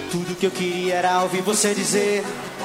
Tudo que eu queria era ouvir você dizer.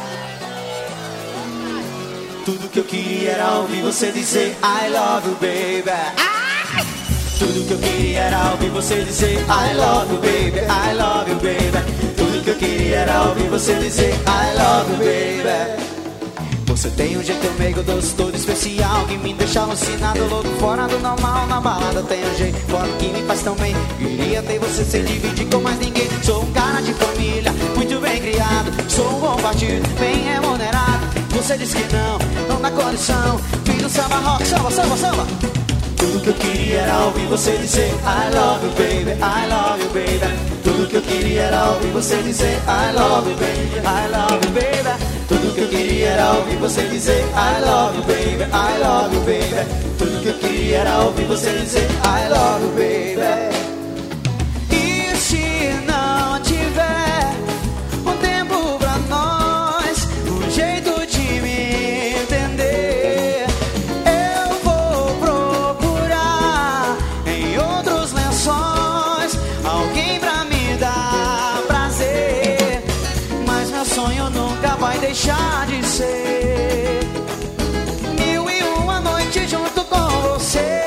Tudo que eu queria era ouvir você dizer I love you, baby. Tudo que eu queria era ouvir você dizer I love you, baby, I love you, baby. Tudo que eu queria era ouvir você dizer I love you, baby. Você tem um jeito meio doce, todo especial, que me deixa alucinado, louco, fora do normal. Na balada tem um jeito forte que me faz tão bem. Queria ter você sem dividir com mais ninguém. Sou um cara de família, muito bem criado. Sou um bom partido, bem remunerado. Você diz que não dá condição. Fiz o samba rock, samba, samba, samba. Tudo que eu queria era ouvir você dizer I love you, baby, I love you, baby. Tudo que eu queria era ouvir você dizer I love you, baby, I love you, baby. Tudo que eu queria era ouvir você dizer I love you, baby, I love you, baby. Tudo que eu queria era ouvir você dizer I love you, baby. E se não tiver um tempo pra nós, um jeito de me entender, eu vou procurar em outros lençóis alguém pra me dar prazer. Mas meu sonho nunca vai deixar de ser 1001 noite junto com você.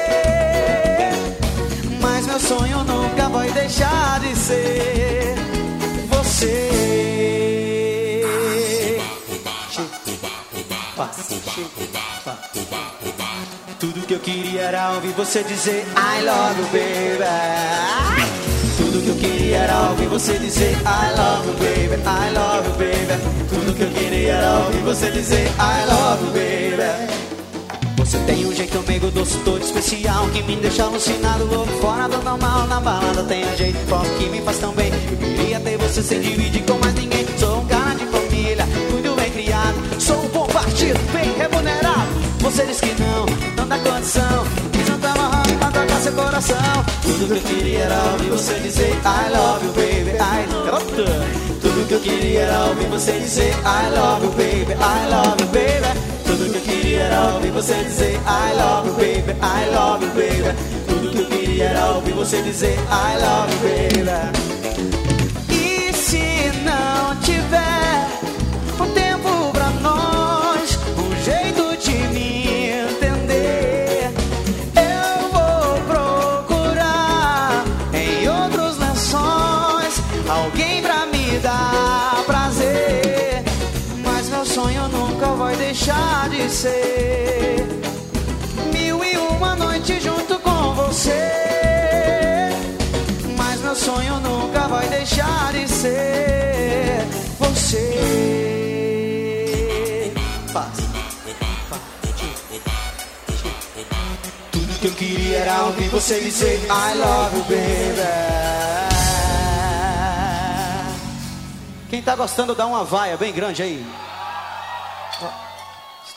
Mas meu sonho nunca vai deixar de ser você. Tudo que eu queria era ouvir você dizer I love you, baby. Tudo que eu queria era ouvir você dizer I love you, baby, I love you, baby. Tudo que eu queria era ouvir você dizer I love you, baby. Você tem um jeito meio doce, todo especial, que me deixa alucinado, louco, fora do normal. Na balada tem um jeito forte que me faz tão bem. Eu queria ter você sem dividir com mais ninguém. Sou um cara de família, muito bem criado. Sou um bom partido, bem remunerado. Você diz que não dá condição. Quis não tava rock pra tocar seu coração. Tudo que eu queria era ouvir você dizer I love you, baby, I love you. Tudo que eu queria era ouvir você dizer I love you, baby, I love you, baby. Tudo que eu queria era ouvir você dizer I love you, baby, I love you, baby. Tudo que eu queria era ouvir você dizer I love you, baby. E se não tiver um tempo pra nós, um jeito de me entender, eu vou procurar em outros lençóis alguém pra me dar prazer. Mas meu sonho nunca vai deixar de ser 1001 noite junto com você. Mas meu sonho nunca vai deixar de ser você. Tudo que eu queria era ouvir você dizer I love you, baby. Quem tá gostando dá uma vaia bem grande aí.